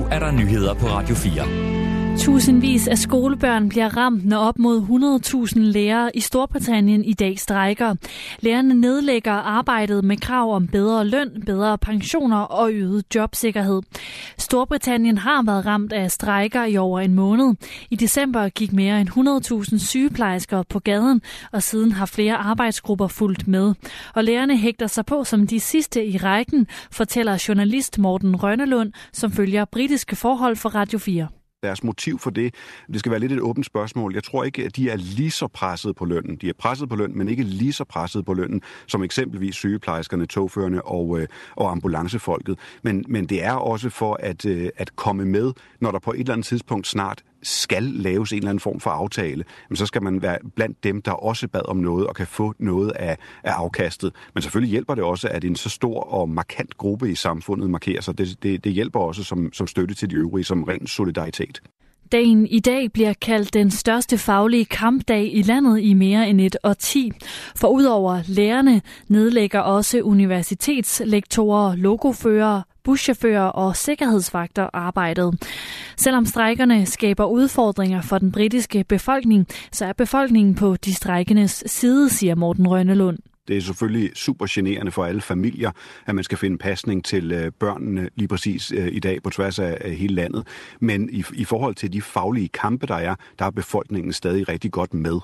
er der nyheder på Radio 4. Tusindvis af skolebørn bliver ramt, når op mod 100.000 lærere i Storbritannien i dag strejker. Lærerne nedlægger arbejdet med krav om bedre løn, bedre pensioner og øget jobsikkerhed. Storbritannien har været ramt af strejker i over en måned. I december gik mere end 100.000 sygeplejersker på gaden, og siden har flere arbejdsgrupper fulgt med. Og lærerne hægter sig på som de sidste i rækken, fortæller journalist Morten Rønnelund, som følger britiske forhold for Radio 4. Deres motiv for det skal være lidt et åbent spørgsmål. Jeg tror ikke, at de er lige så presset på lønnen. De er presset på lønnen, men ikke lige så presset på lønnen, som eksempelvis sygeplejerskerne, togførerne og ambulancefolket. Men det er også for at komme med, når der på et eller andet tidspunkt snart skal laves en eller anden form for aftale, men så skal man være blandt dem, der også bad om noget og kan få noget af afkastet. Men selvfølgelig hjælper det også, at en så stor og markant gruppe i samfundet markerer sig. Det hjælper også som støtte til de øvrige, som ren solidaritet. Dagen i dag bliver kaldt den største faglige kampdag i landet i mere end et årti. For udover lærerne nedlægger også universitetslektorer, logoførere, buschauffører og sikkerhedsvagter arbejdet. Selvom strejkerne skaber udfordringer for den britiske befolkning, så er befolkningen på de strejkendes side, siger Morten Rønnelund. Det er selvfølgelig super generende for alle familier, at man skal finde pasning til børnene lige præcis i dag på tværs af hele landet. Men i forhold til de faglige kampe, der er befolkningen stadig rigtig godt med.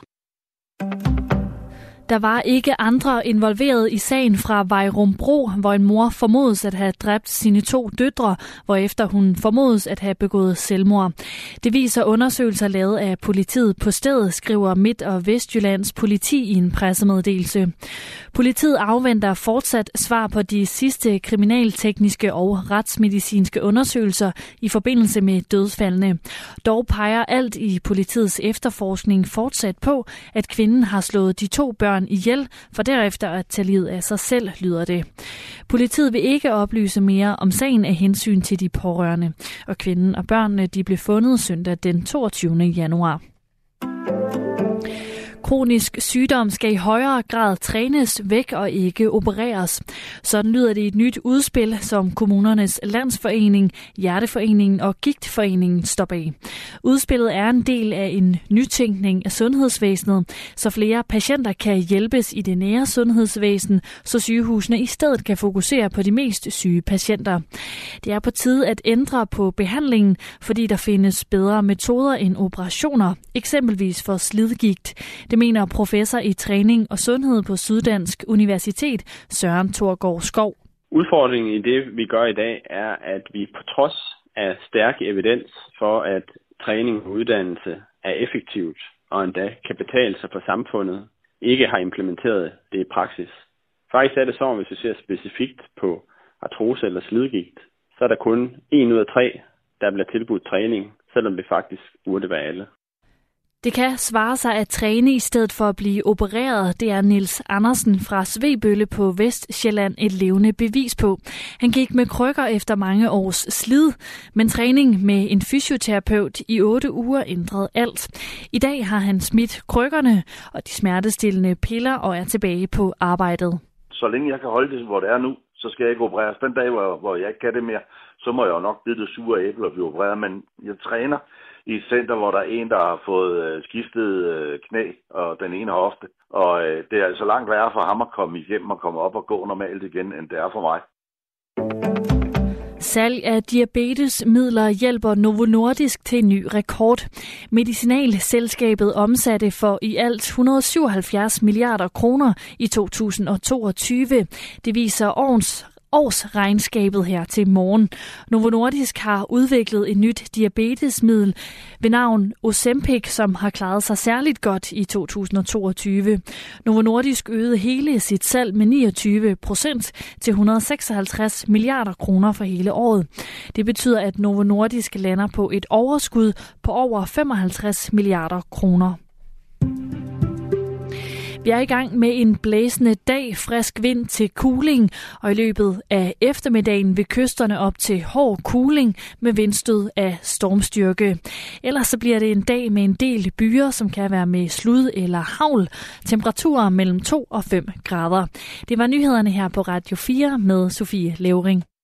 Der var ikke andre involveret i sagen fra Vejrumbro, hvor en mor formodes at have dræbt sine 2 døtre, hvorefter hun formodes at have begået selvmord. Det viser undersøgelser lavet af politiet på stedet, skriver Midt- og Vestjyllands politi i en pressemeddelelse. Politiet afventer fortsat svar på de sidste kriminaltekniske og retsmedicinske undersøgelser i forbindelse med dødsfaldene. Dog peger alt i politiets efterforskning fortsat på, at kvinden har slået de 2 børn ihjel, for derefter at tage livet af sig selv, lyder det. Politiet vil ikke oplyse mere om sagen af hensyn til de pårørende, og kvinden og børnene de blev fundet søndag den 22. januar. Kronisk sygdom skal i højere grad trænes væk og ikke opereres. Sådan lyder det i et nyt udspil, som Kommunernes Landsforening, Hjerteforeningen og Gigtforeningen står bag. Udspillet er en del af en nytænkning af sundhedsvæsenet, så flere patienter kan hjælpes i det nære sundhedsvæsen, så sygehusene i stedet kan fokusere på de mest syge patienter. Det er på tide at ændre på behandlingen, fordi der findes bedre metoder end operationer, eksempelvis for slidgigt. Det mener professor i træning og sundhed på Syddansk Universitet, Søren Thorgård Skov. Udfordringen i det, vi gør i dag, er, at vi på trods af stærk evidens for, at træning og uddannelse er effektivt og endda kan betale sig for samfundet, ikke har implementeret det i praksis. Faktisk er det så, hvis vi ser specifikt på artrose eller slidgigt, så er der kun 1 ud af 3, der bliver tilbudt træning, selvom det faktisk burde være alle. Det kan svare sig at træne i stedet for at blive opereret. Det er Niels Andersen fra Svebølle på Vestsjælland et levende bevis på. Han gik med krykker efter mange års slid, men træning med en fysioterapeut i 8 uger ændrede alt. I dag har han smidt krykkerne og de smertestillende piller og er tilbage på arbejdet. Så længe jeg kan holde det, hvor det er nu, så skal jeg ikke opereres. Den dag, hvor jeg ikke kan det mere, så må jeg jo nok bide det sure æble og blive opereret. Men jeg træner i et center, hvor der er en, der har fået skiftet knæ og den ene hofte. Og det er altså langt værre for ham at komme igennem og komme op og gå normalt igen, end det er for mig. Salg af diabetesmidler hjælper Novo Nordisk til en ny rekord. Medicinalselskabet omsatte for i alt 177 milliarder kroner i 2022. Det viser årsregnskabet her til morgen. Novo Nordisk har udviklet et nyt diabetesmiddel ved navn Ozempic, som har klaret sig særligt godt i 2022. Novo Nordisk øgede hele sit salg med 29% til 156 milliarder kroner for hele året. Det betyder, at Novo Nordisk lander på et overskud på over 55 milliarder kroner. Vi er i gang med en blæsende dag, frisk vind til kuling, og i løbet af eftermiddagen vil kysterne op til hård kuling med vindstød af stormstyrke. Ellers så bliver det en dag med en del byer, som kan være med slud eller hagl. Temperaturer mellem 2 og 5 grader. Det var nyhederne her på Radio 4 med Sofie Levering.